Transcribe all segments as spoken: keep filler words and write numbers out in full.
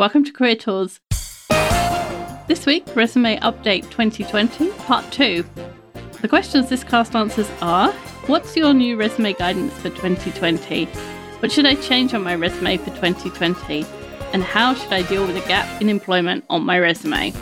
Welcome to Career Tools. This week, Resume Update twenty twenty, Part two. The questions this cast answers are: what's your new resume guidance for twenty twenty? What should I change on my resume for twenty twenty? And how should I deal with a gap in employment on my resume?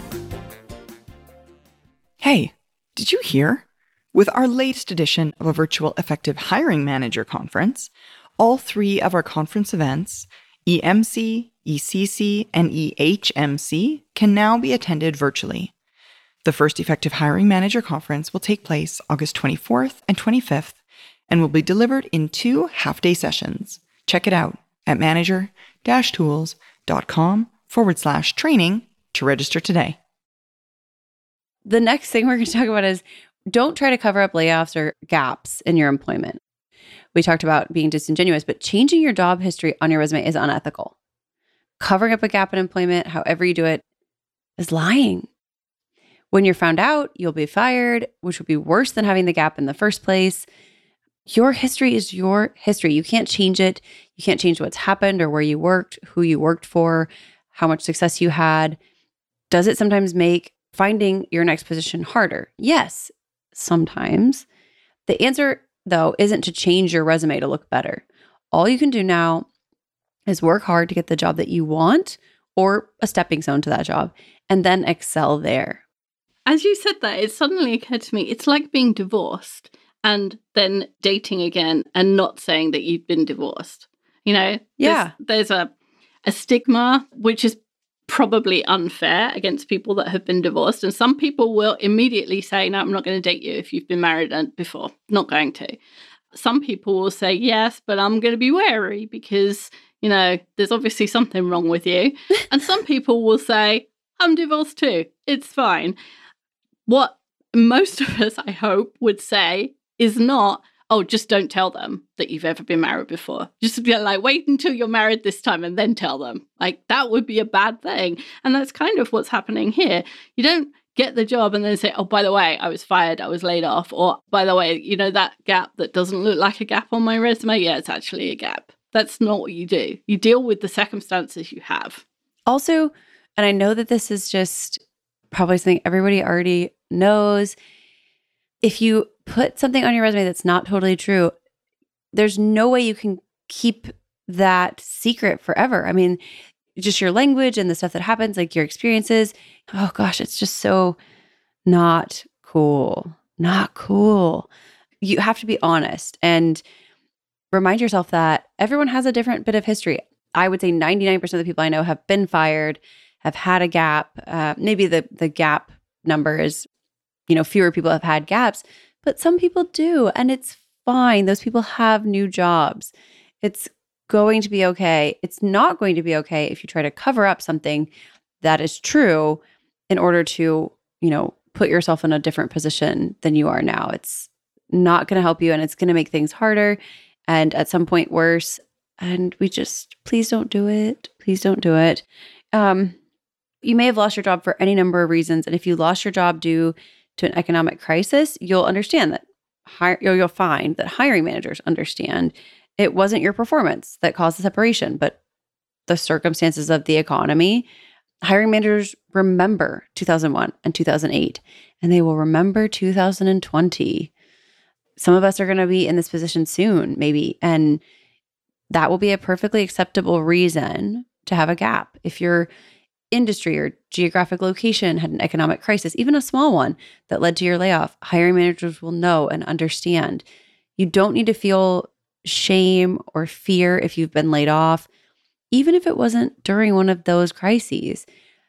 Hey, did you hear? With our latest edition of a virtual Effective Hiring Manager conference, all three of our conference events, E M C, E C C, and E H M C, can now be attended virtually. The first Effective Hiring Manager conference will take place August twenty-fourth and twenty-fifth and will be delivered in two half-day sessions. Check it out at manager-tools.com forward slash training to register today. The next thing we're going to talk about is don't try to cover up layoffs or gaps in your employment. We talked about being disingenuous, but changing your job history on your resume is unethical. Covering up a gap in employment, however you do it, is lying. When you're found out, you'll be fired, which would be worse than having the gap in the first place. Your history is your history. You can't change it. You can't change what's happened or where you worked, who you worked for, how much success you had. Does it sometimes make finding your next position harder? Yes, sometimes. The answer, though, isn't to change your resume to look better. All you can do now is work hard to get the job that you want or a stepping stone to that job, and then excel there. As you said that, it suddenly occurred to me, it's like being divorced and then dating again and not saying that you've been divorced. You know, yeah. there's, there's a, a stigma, which is probably unfair against people that have been divorced. And some people will immediately say, no, I'm not going to date you if you've been married before. Not going to. Some people will say, yes, but I'm going to be wary because, you know, there's obviously something wrong with you. And some people will say, I'm divorced too. It's fine. What most of us, I hope, would say is not, oh, just don't tell them that you've ever been married before. Just be like, wait until you're married this time and then tell them. Like, that would be a bad thing. And that's kind of what's happening here. You don't get the job and then say, oh, by the way, I was fired, I was laid off. Or, by the way, you know, that gap that doesn't look like a gap on my resume? Yeah, it's actually a gap. That's not what you do. You deal with the circumstances you have. Also, and I know that this is just probably something everybody already knows, if you put something on your resume that's not totally true, there's no way you can keep that secret forever. I mean, just your language and the stuff that happens, like your experiences. Oh gosh, it's just so not cool. Not cool. You have to be honest and remind yourself that everyone has a different bit of history. I would say ninety-nine percent of the people I know have been fired, have had a gap. Uh, maybe the the gap number is, you know, fewer people have had gaps, but some people do, and it's fine. Those people have new jobs. It's going to be okay. It's not going to be okay if you try to cover up something that is true in order to, you know, put yourself in a different position than you are now. It's not going to help you, and it's going to make things harder and at some point worse. And we just, please don't do it. Please don't do it. Um, you may have lost your job for any number of reasons. And if you lost your job due to an economic crisis, you'll understand that, hire, you'll find that hiring managers understand it wasn't your performance that caused the separation, but the circumstances of the economy. Hiring managers remember two thousand one and two thousand eight, and they will remember two thousand twenty. Some of us are going to be in this position soon, maybe, and that will be a perfectly acceptable reason to have a gap. If your industry or geographic location had an economic crisis, even a small one that led to your layoff, hiring managers will know and understand. You don't need to feel shame or fear if you've been laid off, even if it wasn't during one of those crises.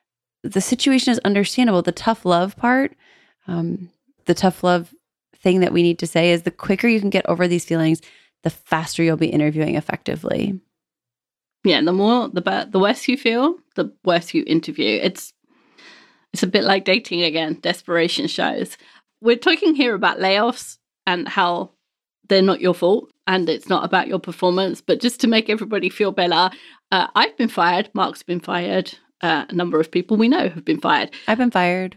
The situation is understandable. The tough love part, um, the tough love thing that we need to say is the quicker you can get over these feelings, the faster you'll be interviewing effectively. Yeah, the more, the better, the worse you feel, the worse you interview. It's it's a bit like dating again, desperation shows. We're talking here about layoffs and how they're not your fault and it's not about your performance, but just to make everybody feel better, uh, I've been fired, Mark's been fired, uh, a number of people we know have been fired. I've been fired.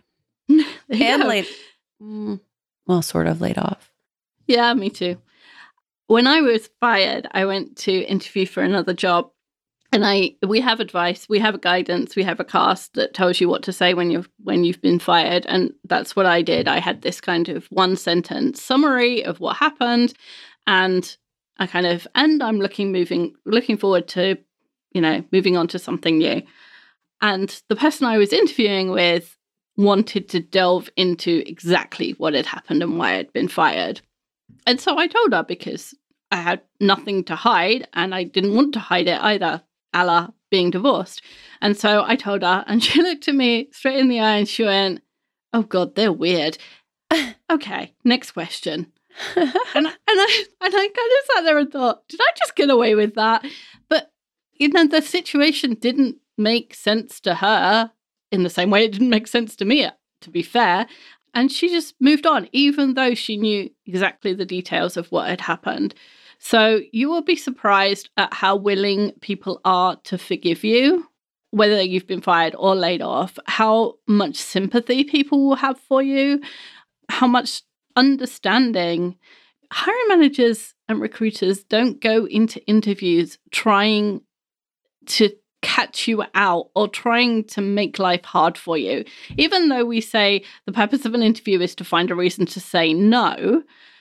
And laid, mm, well, sort of laid off. Yeah, me too. When I was fired, I went to interview for another job. And I, we have advice, we have a guidance, we have a cast that tells you what to say when you've when you've been fired, and that's what I did. I had this kind of one sentence summary of what happened, and I kind of, and I'm looking moving looking forward to, you know, moving on to something new. And the person I was interviewing with wanted to delve into exactly what had happened and why I'd been fired, and so I told her because I had nothing to hide, and I didn't want to hide it either. A la being divorced. And so I told her, and she looked at me straight in the eye and she went, "Oh God, they're weird." Okay, next question. and, and I and I kind of sat there and thought, did I just get away with that? But, you know, the situation didn't make sense to her in the same way it didn't make sense to me, to be fair. And she just moved on, even though she knew exactly the details of what had happened. So you will be surprised at how willing people are to forgive you, whether you've been fired or laid off, how much sympathy people will have for you, how much understanding. Hiring managers and recruiters don't go into interviews trying to catch you out or trying to make life hard for you. Even though we say the purpose of an interview is to find a reason to say no,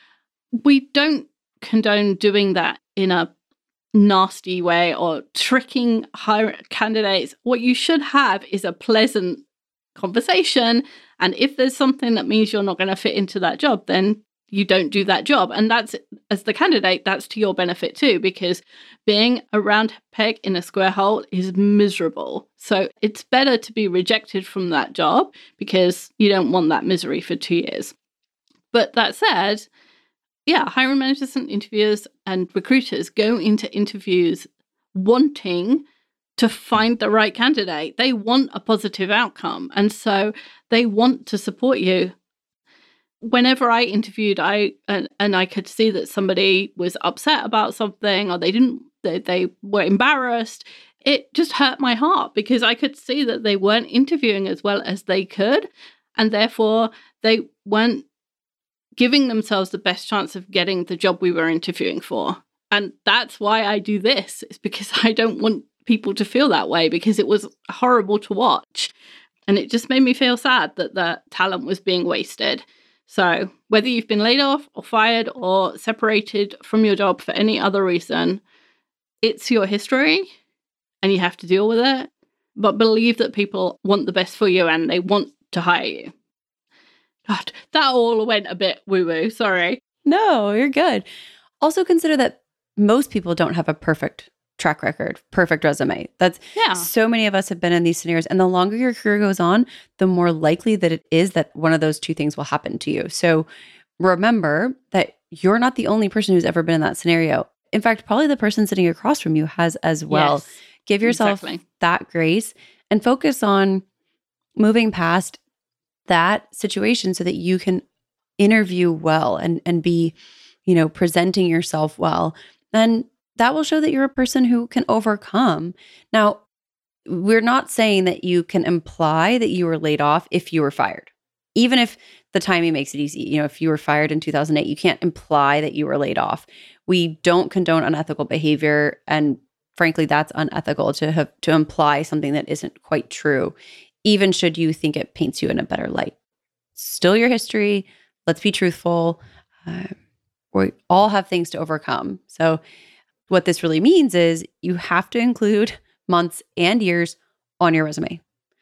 we don't condone doing that in a nasty way or tricking hire candidates. What you should have is a pleasant conversation. And if there's something that means you're not going to fit into that job, then you don't do that job. And that's, as the candidate, that's to your benefit too, because being a round peg in a square hole is miserable. So it's better to be rejected from that job because you don't want that misery for two years. But that said, yeah, hiring managers and interviewers and recruiters go into interviews wanting to find the right candidate. They want a positive outcome. And so they want to support you. Whenever I interviewed, I and, and I could see that somebody was upset about something or they didn't, they, they were embarrassed, it just hurt my heart because I could see that they weren't interviewing as well as they could. And therefore, they weren't giving themselves the best chance of getting the job we were interviewing for. And that's why I do this. It's because I don't want people to feel that way because it was horrible to watch. And it just made me feel sad that the talent was being wasted. So whether you've been laid off or fired or separated from your job for any other reason, it's your history and you have to deal with it. But believe that people want the best for you and they want to hire you. God, that all went a bit woo-woo. Sorry. No, you're good. Also consider that most people don't have a perfect track record, perfect resume. That's yeah. So many of us have been in these scenarios. And the longer your career goes on, the more likely that it is that one of those two things will happen to you. So remember that you're not the only person who's ever been in that scenario. In fact, probably the person sitting across from you has as well. Yes, give yourself exactly. that grace and focus on moving past that situation so that you can interview well and, and be, you know, presenting yourself well. And that will show that you're a person who can overcome. Now, we're not saying that you can imply that you were laid off if you were fired. Even if the timing makes it easy, you know, if you were fired in two thousand eight, you can't imply that you were laid off. We don't condone unethical behavior. And frankly, that's unethical to have to imply something that isn't quite true, even should you think it paints you in a better light. Still your history. Let's be truthful. Uh, we all have things to overcome. So what this really means is you have to include months and years on your resume.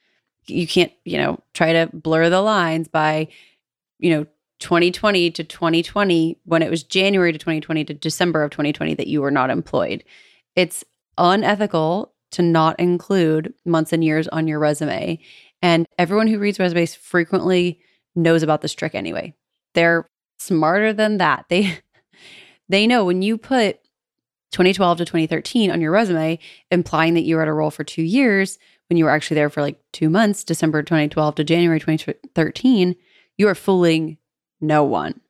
You can't, you know, try to blur the lines by, you know, twenty twenty to twenty twenty when it was January to twenty twenty to December of twenty twenty that you were not employed. It's unethical to not include months and years on your resume. And everyone who reads resumes frequently knows about this trick anyway. They're smarter than that. They they know when you put twenty twelve to twenty thirteen on your resume, implying that you were at a role for two years when you were actually there for like two months, December twenty twelve to January twenty thirteen, you are fooling no one.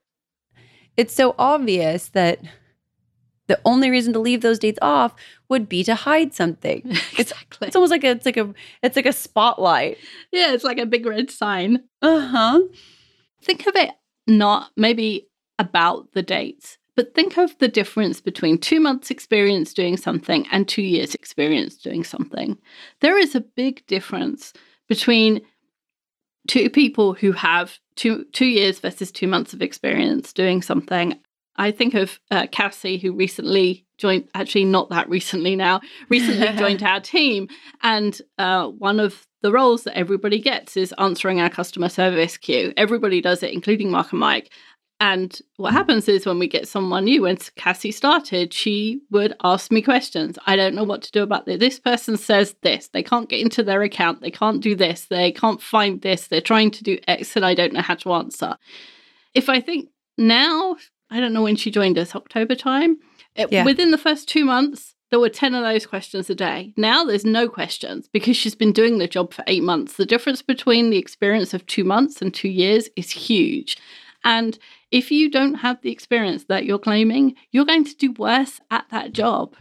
It's so obvious that the only reason to leave those dates off would be to hide something. It's, Exactly. it's almost like a, it's like a it's like a spotlight. Yeah, it's like a big red sign. Uh-huh. Think of it not maybe about the dates, But think of the difference between two months experience doing something and two years experience doing something. There is a big difference between two people who have two two years versus two months of experience doing something. I think of uh, Cassie, who recently joined, actually not that recently now, recently joined our team. And uh, one of the roles that everybody gets is answering our customer service queue. Everybody does it, including Mark and Mike. And what happens is when we get someone new, when Cassie started, she would ask me questions. I don't know what to do about this. This person says this. They can't get into their account. They can't do this. They can't find this. They're trying to do X and I don't know how to answer. If I think now, I don't know when she joined us, October time. It, yeah. Within the first two months, there were ten of those questions a day. Now there's no questions because she's been doing the job for eight months. The difference between the experience of two months and two years is huge. And if you don't have the experience that you're claiming, you're going to do worse at that job.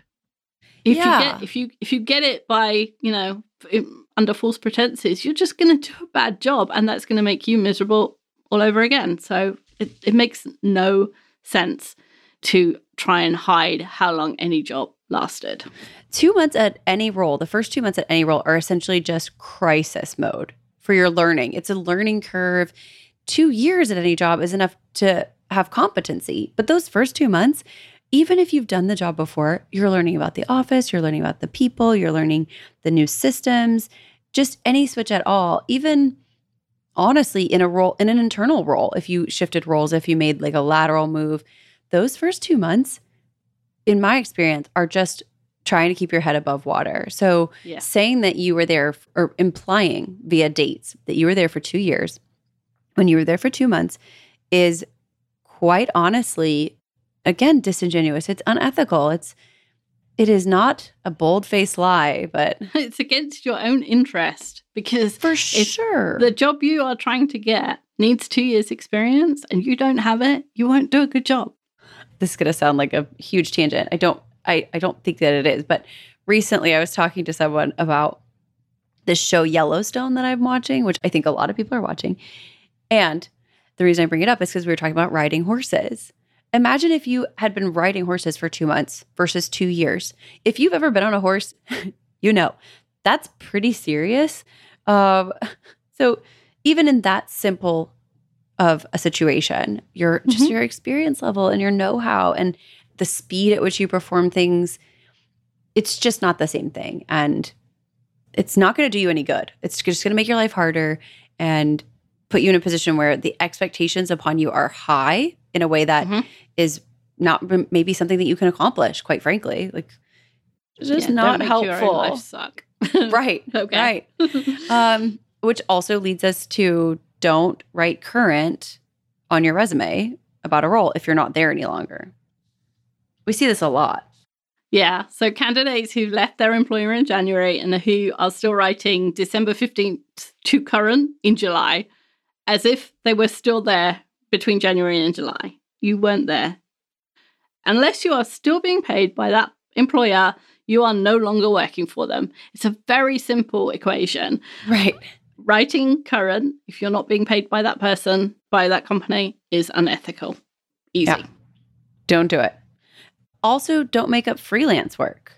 If yeah. you get if you if you get it by, you know, under false pretenses, you're just going to do a bad job, and that's going to make you miserable all over again. So it, it makes no sense to try and hide how long any job lasted. Two months at any role, the first two months at any role are essentially just crisis mode for your learning. It's a learning curve. Two years at any job is enough to have competency. But those first two months, even if you've done the job before, you're learning about the office, you're learning about the people, you're learning the new systems, just any switch at all. Even honestly, in a role, in an internal role, if you shifted roles, if you made like a lateral move, those first two months, in my experience, are just trying to keep your head above water. So yeah. saying that you were there, or implying via dates that you were there for two years, when you were there for two months, is quite honestly, again, disingenuous. It's unethical. It's it is not a bold-faced lie, but it's against your own interest, because for sure, the job you are trying to get needs two years experience and you don't have it, you won't do a good job. This is going to sound like a huge tangent. I don't I, I don't think that it is, but recently I was talking to someone about this show Yellowstone that I'm watching, which I think a lot of people are watching. And the reason I bring it up is because we were talking about riding horses. Imagine if you had been riding horses for two months versus two years. If you've ever been on a horse, you know, that's pretty serious. Um, so even in that simple of a situation, your mm-hmm. just your experience level and your know-how and the speed at which you perform things, it's just not the same thing. And it's not going to do you any good. It's just going to make your life harder and put you in a position where the expectations upon you are high in a way that mm-hmm. is not maybe something that you can accomplish, quite frankly. Like, it's just yeah, not don't make helpful. Your own life suck. Right. Okay. Right. Um, which also leads us to don't write current on your resume about a role if you're not there any longer. We see this a lot. Yeah. So candidates who left their employer in January and who are still writing December fifteenth to current in July, as if they were still there between January and July. You weren't there. Unless you are still being paid by that employer, you are no longer working for them. It's a very simple equation. Right. Writing current, if you're not being paid by that person, by that company, is unethical. Easy. Yeah. Don't do it. Also, don't make up freelance work.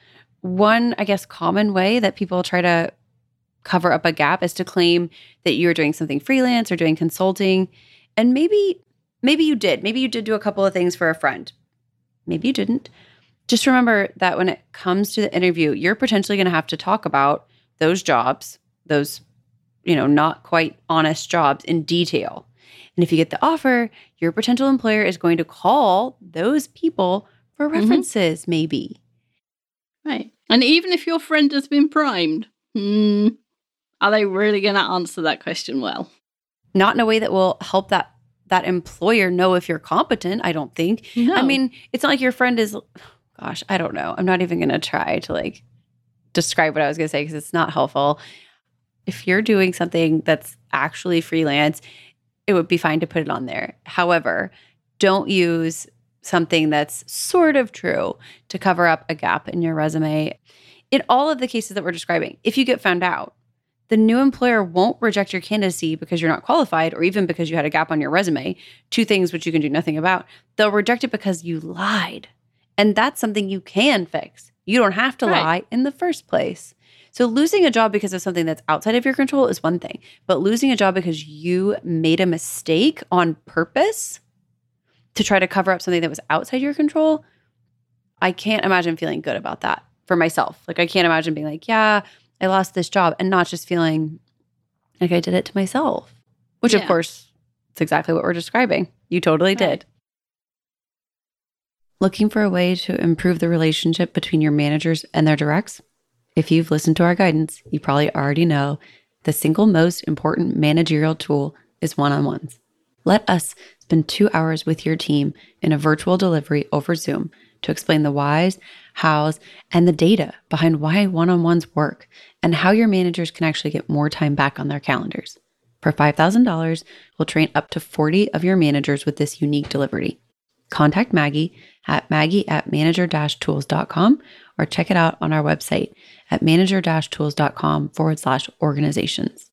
One, I guess, common way that people try to cover up a gap is to claim that you're doing something freelance or doing consulting. And maybe, maybe you did. Maybe you did do a couple of things for a friend. Maybe you didn't. Just remember that when it comes to the interview, you're potentially going to have to talk about those jobs, those, you know, not quite honest jobs in detail. And if you get the offer, your potential employer is going to call those people for references, mm-hmm. maybe. Right. And even if your friend has been primed, hmm, are they really going to answer that question well? Not in a way that will help that that employer know if you're competent, I don't think. No. I mean, it's not like your friend is, gosh, I don't know. I'm not even going to try to like describe what I was going to say because it's not helpful. If you're doing something that's actually freelance, it would be fine to put it on there. However, don't use something that's sort of true to cover up a gap in your resume. In all of the cases that we're describing, if you get found out, the new employer won't reject your candidacy because you're not qualified or even because you had a gap on your resume, two things which you can do nothing about. They'll reject it because you lied. And that's something you can fix. You don't have to Right. lie in the first place. So losing a job because of something that's outside of your control is one thing, but losing a job because you made a mistake on purpose to try to cover up something that was outside your control, I can't imagine feeling good about that for myself. Like I can't imagine being like, yeah, I lost this job and not just feeling like I did it to myself, which Yeah. of course, it's exactly what we're describing. You totally Right. did. Looking for a way to improve the relationship between your managers and their directs? If you've listened to our guidance, you probably already know the single most important managerial tool is one-on-ones. Let us spend two hours with your team in a virtual delivery over Zoom to explain the whys, hows, and the data behind why one-on-ones work and how your managers can actually get more time back on their calendars. For five thousand dollars, we'll train up to forty of your managers with this unique delivery. Contact Maggie at maggie at manager-tools.com or check it out on our website at manager-tools.com forward slash organizations.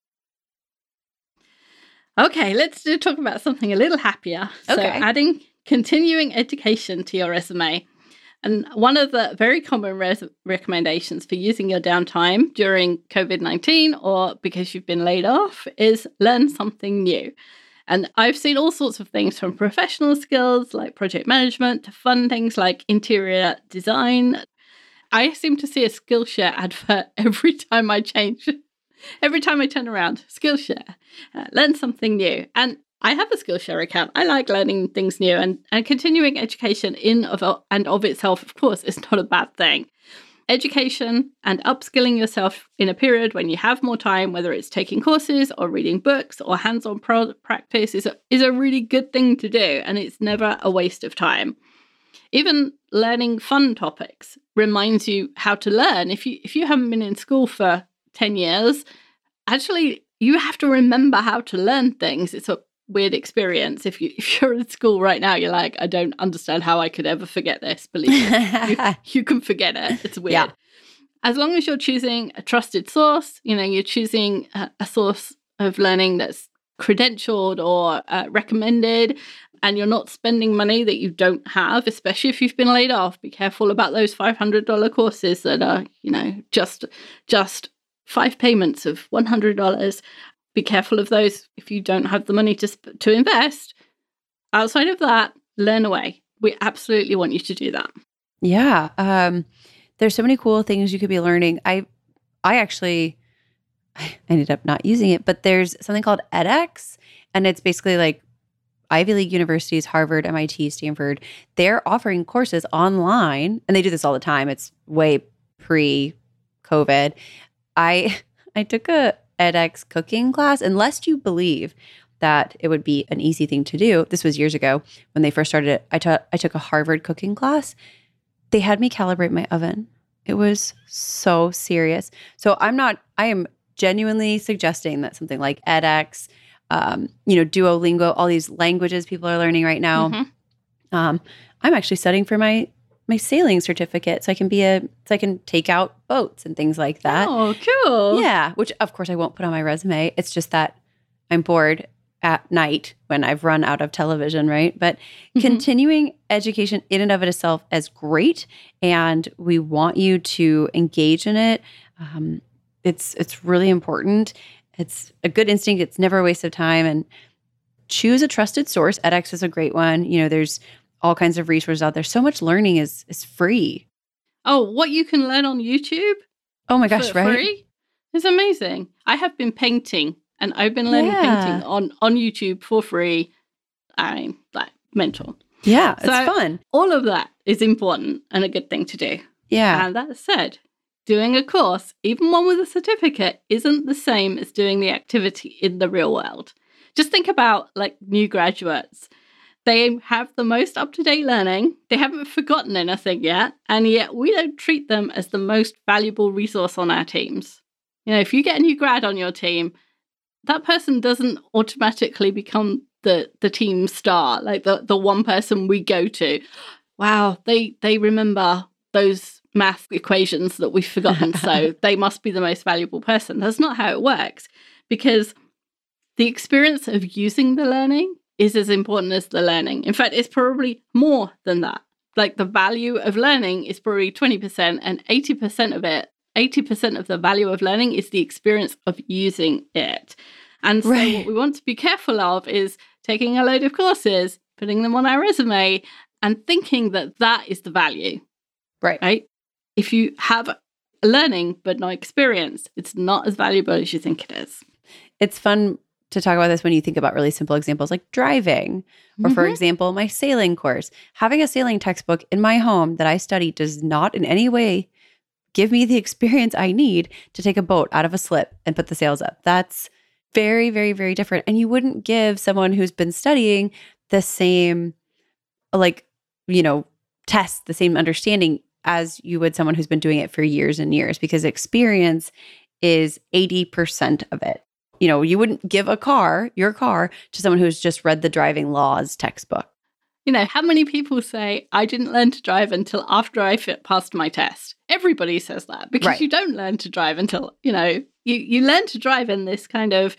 Okay, let's do, talk about something a little happier. So Okay. adding continuing education to your resume. And one of the very common res- recommendations for using your downtime during COVID nineteen or because you've been laid off is learn something new. And I've seen all sorts of things from professional skills like project management to fun things like interior design. I seem to see a Skillshare advert every time I change, every time I turn around. Skillshare, uh, learn something new. And I have a Skillshare account. I like learning things new, and, and continuing education in of and of itself, of course, is not a bad thing. Education and upskilling yourself in a period when you have more time, whether it's taking courses or reading books or hands-on pro- practice, is a, is a really good thing to do, and it's never a waste of time. Even learning fun topics reminds you how to learn. If you if you haven't been in school for ten years, actually, you have to remember how to learn things. It's a weird experience. If you if you're in school right now, you're like, I don't understand how I could ever forget this. Believe me, you, you can forget it. It's weird. Yeah. As long as you're choosing a trusted source, you know, you're choosing a, a source of learning that's credentialed or uh, recommended, and you're not spending money that you don't have, especially if you've been laid off. Be careful about those five hundred dollars courses that are, you know, just just five payments of one hundred dollars. Be careful of those if you don't have the money to sp- to invest. Outside of that, learn away. We absolutely want you to do that. Yeah. Um, there's so many cool things you could be learning. I, I actually I ended up not using it, but there's something called edX, and it's basically like Ivy League universities, Harvard, M I T, Stanford. They're offering courses online, and they do this all the time. It's way pre-COVID. I I took a edX cooking class, and lest you believe that it would be an easy thing to do, this was years ago when they first started it. I taught I took a Harvard cooking class. They had me calibrate my oven. It was so serious. So I'm not, I am genuinely suggesting that something like edX, um, you know, Duolingo, all these languages people are learning right now. Mhm. Um, I'm actually studying for my my sailing certificate, so I can be a so I can take out boats and things like that. Oh, cool. Yeah, which of course I won't put on my resume. It's just that I'm bored at night when I've run out of television, right? But Mhm. continuing education in and of itself is great, and we want you to engage in it. Um, it's it's really important. It's a good instinct. It's never a waste of time. And choose a trusted source. edX is a great one. You know, there's all kinds of resources out there. So much learning is is free. Oh, what you can learn on YouTube Oh my gosh, for right? free is amazing. I have been painting, and I've been learning Yeah. painting on, on YouTube for free. I mean, like, mental. Yeah, it's So- fun. All of that is important and a good thing to do. Yeah. And that said, doing a course, even one with a certificate, isn't the same as doing the activity in the real world. Just think about like new graduates. They have the most up-to-date learning. They haven't forgotten anything yet. And yet we don't treat them as the most valuable resource on our teams. You know, if you get a new grad on your team, that person doesn't automatically become the the team star, like the, the one person we go to. Wow, they they remember those math equations that we've forgotten, so they must be the most valuable person. That's not how it works, because the experience of using the learning is as important as the learning. In fact, it's probably more than that. Like the value of learning is probably twenty percent, and eighty percent of it, eighty percent of the value of learning is the experience of using it. And so Right. what we want to be careful of is taking a load of courses, putting them on our resume, and thinking that that is the value, Right. right? If you have learning but no experience, it's not as valuable as you think it is. It's fun to talk about this when you think about really simple examples like driving, or for Mhm. example, my sailing course. Having a sailing textbook in my home that I study does not in any way give me the experience I need to take a boat out of a slip and put the sails up. That's very, very, very different. And you wouldn't give someone who's been studying the same, like, you know, test, the same understanding as you would someone who's been doing it for years and years, because experience is eighty percent of it. You know, you wouldn't give a car, your car, to someone who's just read the driving laws textbook. You know, how many people say, I didn't learn to drive until after I fit passed my test? Everybody says that, because Right. you don't learn to drive until, you know, you, you learn to drive in this kind of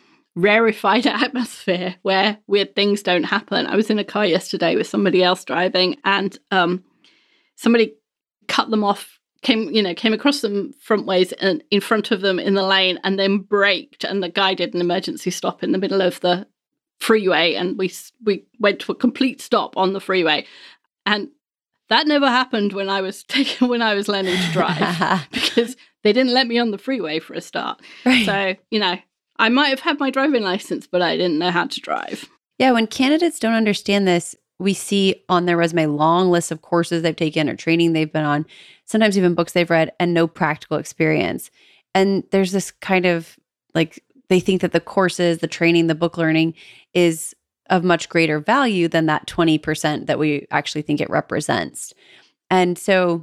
rarefied atmosphere where weird things don't happen. I was in a car yesterday with somebody else driving, and um, somebody cut them off, came, you know, came across them front ways and in front of them in the lane, and then braked, and the guy did an emergency stop in the middle of the freeway, and we we went to a complete stop on the freeway. And that never happened when I was taking when I was learning to drive, because they didn't let me on the freeway for a start. Right. So, you know, I might have had my driving license, but I didn't know how to drive. Yeah, when candidates don't understand this, we see on their resume long lists of courses they've taken or training they've been on, sometimes even books they've read, and no practical experience. And there's this kind of like, they think that the courses, the training, the book learning is of much greater value than that twenty percent that we actually think it represents. And so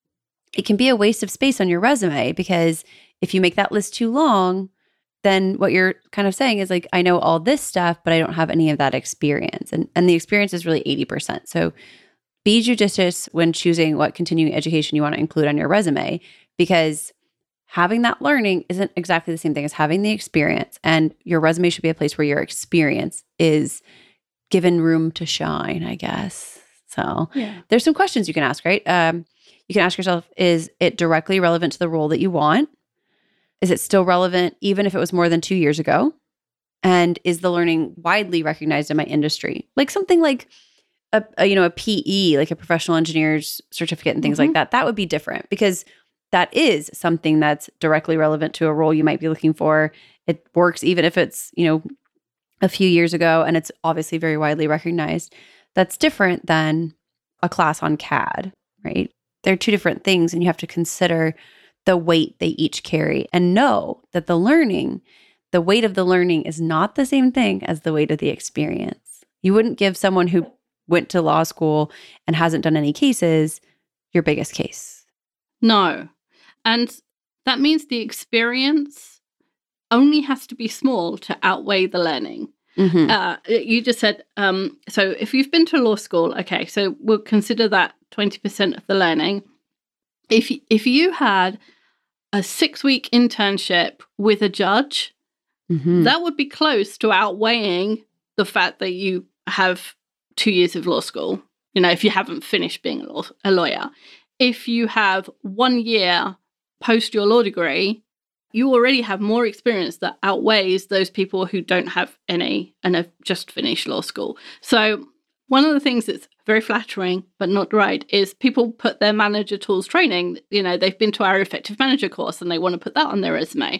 it can be a waste of space on your resume, because if you make that list too long, then what you're kind of saying is like, I know all this stuff, but I don't have any of that experience. And, and the experience is really eighty percent. So be judicious when choosing what continuing education you want to include on your resume, because having that learning isn't exactly the same thing as having the experience. And your resume should be a place where your experience is given room to shine, I guess. So Yeah. there's some questions you can ask, right? Um, you can ask yourself, is it directly relevant to the role that you want? Is it still relevant even if it was more than two years ago? And is the learning widely recognized in my industry? Like something like a, a you know, a P E, like a professional engineer's certificate and things Mhm. like that. That would be different, because that is something that's directly relevant to a role you might be looking for. It works even if it's, you know, a few years ago, and it's obviously very widely recognized. That's different than a class on C A D, right? They're two different things, and you have to consider the weight they each carry and know that the learning, the weight of the learning is not the same thing as the weight of the experience. You wouldn't give someone who went to law school and hasn't done any cases your biggest case. No. And that means the experience only has to be small to outweigh the learning. Mhm. Uh, you just said, um, so if you've been to law school, okay, so we'll consider that twenty percent of the learning. If, if you had a six-week internship with a judge, Mhm. that would be close to outweighing the fact that you have two years of law school, you know, if you haven't finished being a, law, a lawyer. If you have one year post your law degree, you already have more experience that outweighs those people who don't have any and have just finished law school. So one of the things that's very flattering but not right is people put their manager tools training, you know, they've been to our effective manager course and they want to put that on their resume.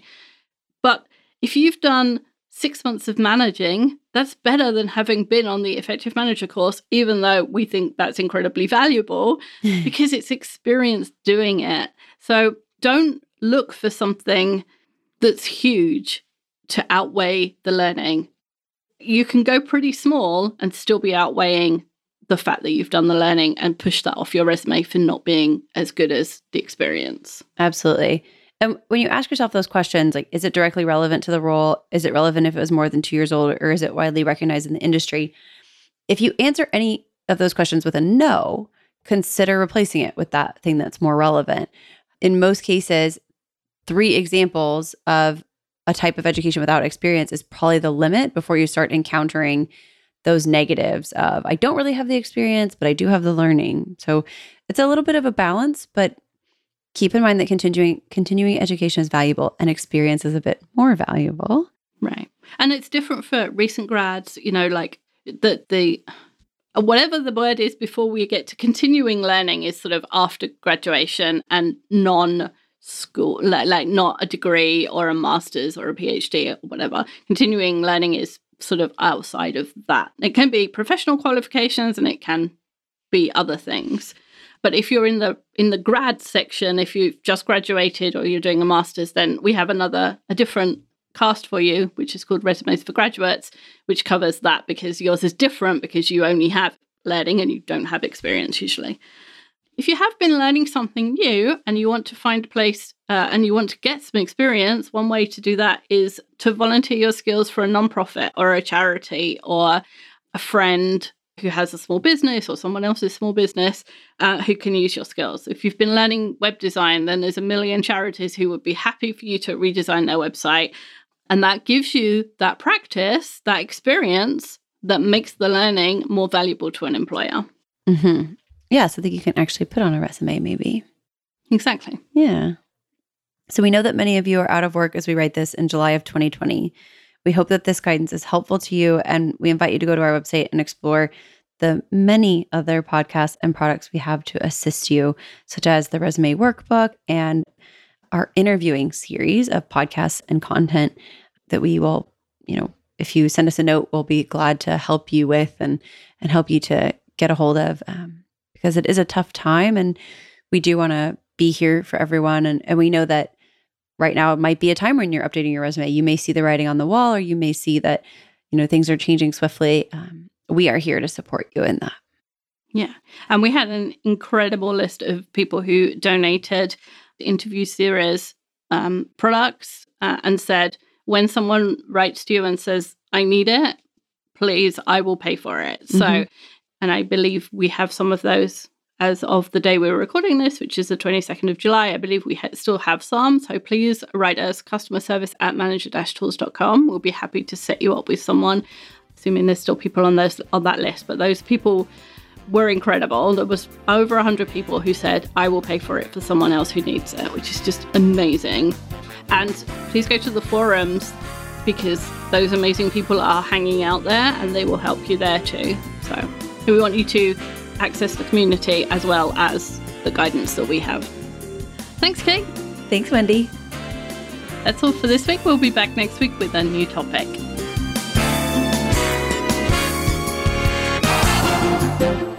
But if you've done six months of managing, that's better than having been on the effective manager course, even though we think that's incredibly valuable because it's experience doing it. So don't look for something that's huge to outweigh the learning. You can go pretty small and still be outweighing the fact that you've done the learning and push that off your resume for not being as good as the experience. Absolutely. And when you ask yourself those questions, like, is it directly relevant to the role? Is it relevant if it was more than two years old, or is it widely recognized in the industry? If you answer any of those questions with a no, consider replacing it with that thing that's more relevant. In most cases, three examples of a type of education without experience is probably the limit before you start encountering those negatives of, I don't really have the experience, but I do have the learning. So it's a little bit of a balance, but keep in mind that continuing continuing education is valuable and experience is a bit more valuable. Right. And it's different for recent grads, you know, like the, the whatever the word is before we get to continuing learning is sort of after graduation and non school, like, like not a degree or a master's or a PhD or whatever. Continuing learning is sort of outside of that. It can be professional qualifications and it can be other things. But if you're in the in the grad section, if you've just graduated or you're doing a master's, then we have another, a different cast for you, which is called Resumes for Graduates, which covers that because yours is different because you only have learning and you don't have experience usually. If you have been learning something new and you want to find a place uh, and you want to get some experience, one way to do that is to volunteer your skills for a nonprofit or a charity or a friend who has a small business or someone else's small business uh, who can use your skills. If you've been learning web design, then there's a million charities who would be happy for you to redesign their website. And that gives you that practice, that experience that makes the learning more valuable to an employer. Mm-hmm. Yeah, so that you can actually put on a resume maybe. Exactly. Yeah. So we know that many of you are out of work as we write this in July of twenty twenty. We hope that this guidance is helpful to you, and we invite you to go to our website and explore the many other podcasts and products we have to assist you, such as the Resume Workbook and our interviewing series of podcasts and content that we will, you know, if you send us a note, we'll be glad to help you with and and help you to get a hold of. Um, because it is a tough time and we do want to be here for everyone. And, and we know that right now it might be a time when you're updating your resume. You may see the writing on the wall or you may see that, you know, things are changing swiftly. Um, we are here to support you in that. Yeah. And we had an incredible list of people who donated the interview series um, products uh, and said, when someone writes to you and says, I need it, please, I will pay for it. Mm-hmm. So, and I believe we have some of those as of the day we're recording this, which is the twenty-second of July. I believe we ha- still have some. So please write us customer service at manager dash tools dot com. We'll be happy to set you up with someone, assuming there's still people on those on that list. But those people were incredible. There was over one hundred people who said, I will pay for it for someone else who needs it, which is just amazing. And please go to the forums because those amazing people are hanging out there and they will help you there too. So we want you to access the community as well as the guidance that we have. Thanks, Kate. Thanks, Wendy. That's all for this week. We'll be back next week with a new topic.